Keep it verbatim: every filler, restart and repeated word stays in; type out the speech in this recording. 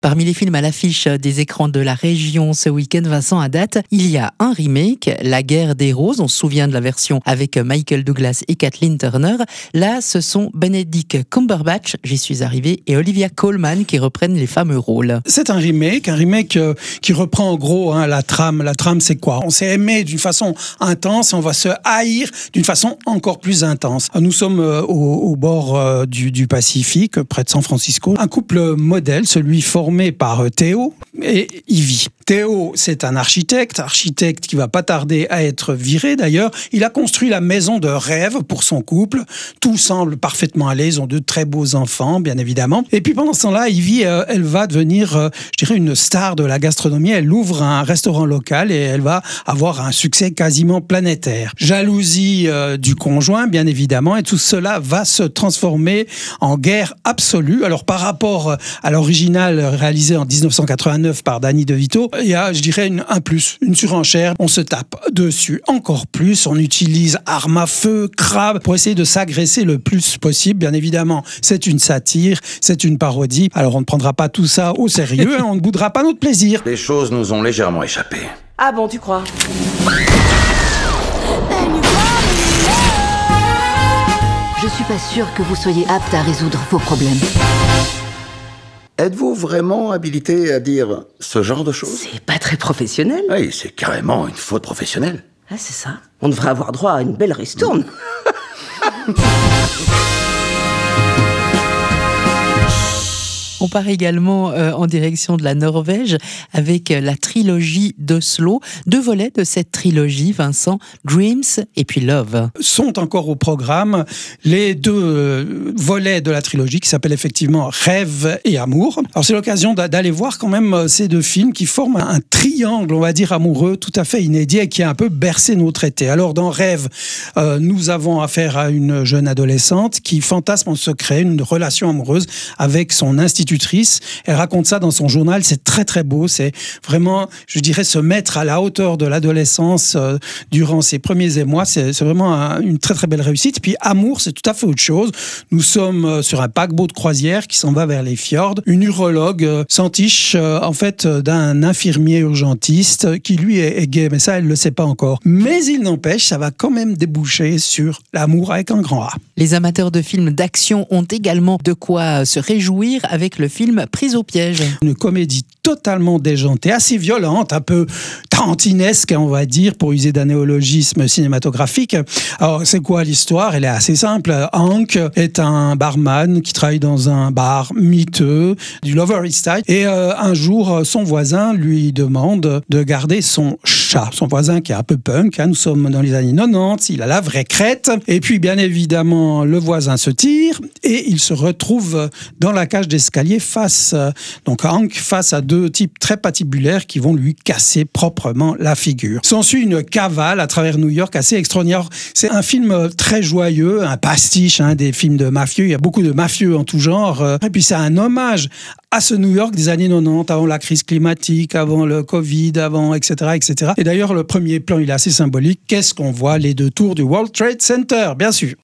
Parmi les films à l'affiche des écrans de la région ce week-end, Vincent, à date, il y a un remake, La Guerre des Roses. On se souvient de la version avec Michael Douglas et Kathleen Turner. Là, ce sont Benedict Cumberbatch, j'y suis arrivé, et Olivia Colman qui reprennent les fameux rôles. C'est un remake, un remake euh, qui reprend en gros hein, la trame. La trame, c'est quoi? On s'est aimé d'une façon intense et on va se haïr d'une façon encore plus intense. Nous sommes euh, au, au bord euh, du, du Pacifique, près de San Francisco. Un couple modèle, celui formé par Théo et Ivy. Théo, c'est un architecte, architecte qui va pas tarder à être viré d'ailleurs. Il a construit la maison de rêve pour son couple. Tout semble parfaitement aller. Ils ont de très beaux enfants, bien évidemment. Et puis pendant ce temps-là, Ivy, euh, elle va devenir, euh, je dirais, une star de la gastronomie. Elle ouvre un restaurant local et elle va avoir un succès quasiment planétaire. Jalousie euh, du conjoint, bien évidemment, et tout cela va se transformer en guerre absolue. Alors par rapport à l'original réalisé en dix-neuf cent quatre-vingt-neuf par Danny DeVito, il y a, je dirais, une, un plus, une surenchère. On se tape dessus encore plus. On utilise armes à feu, crabes, pour essayer de s'agresser le plus possible. Bien évidemment, c'est une satire, c'est une parodie. Alors on ne prendra pas tout ça au sérieux, on ne boudera pas notre plaisir. Les choses nous ont légèrement échappé. Ah bon, tu crois? Je suis pas sûre que vous soyez apte à résoudre vos problèmes. Êtes-vous vraiment habilité à dire ce genre de choses? C'est pas très professionnel. Oui, c'est carrément une faute professionnelle. Ah, c'est ça. On devrait avoir droit à une belle ristourne. On part également euh, en direction de la Norvège avec la trilogie d'Oslo. Deux volets de cette trilogie, Vincent, Dreams et puis Love. Sont encore au programme les deux euh, volets de la trilogie qui s'appellent effectivement Rêve et Amour. Alors c'est l'occasion d'aller voir quand même ces deux films qui forment un triangle, on va dire, amoureux tout à fait inédit et qui a un peu bercé notre été. Alors dans Rêve, euh, nous avons affaire à une jeune adolescente qui fantasme en secret une relation amoureuse avec son institutrice. Elle raconte ça dans son journal, c'est très très beau, c'est vraiment, je dirais, se mettre à la hauteur de l'adolescence euh, durant ses premiers émois, c'est, c'est vraiment un, une très très belle réussite. Puis Amour, c'est tout à fait autre chose. Nous sommes euh, sur un paquebot de croisière qui s'en va vers les fjords. Une urologue euh, s'entiche euh, en fait euh, d'un infirmier urgentiste qui lui est, est gay, mais ça elle le sait pas encore. Mais il n'empêche, ça va quand même déboucher sur l'amour avec un grand A. Les amateurs de films d'action ont également de quoi se réjouir avec le film Prise au piège. Une comédie totalement déjantée, assez violente, un peu tarantinesque, on va dire, pour user d'un néologisme cinématographique. Alors, c'est quoi l'histoire? Elle est assez simple. Hank est un barman qui travaille dans un bar miteux du Lower East Side. Et euh, un jour, son voisin lui demande de garder son chat. Son voisin qui est un peu punk, hein, nous sommes dans les années quatre-vingt-dix, il a la vraie crête. Et puis, bien évidemment, le voisin se tire et il se retrouve dans la cage d'escalier face, donc Hank, face à deux types très patibulaires qui vont lui casser proprement la figure. S'ensuit une cavale à travers New York assez extraordinaire. C'est un film très joyeux, un pastiche hein, des films de mafieux. Il y a beaucoup de mafieux en tout genre. Et puis c'est un hommage à ce New York des années quatre-vingt-dix, avant la crise climatique, avant le Covid, avant et cetera, et cetera. Et d'ailleurs, le premier plan, il est assez symbolique. Qu'est-ce qu'on voit? Les deux tours du World Trade Center, bien sûr.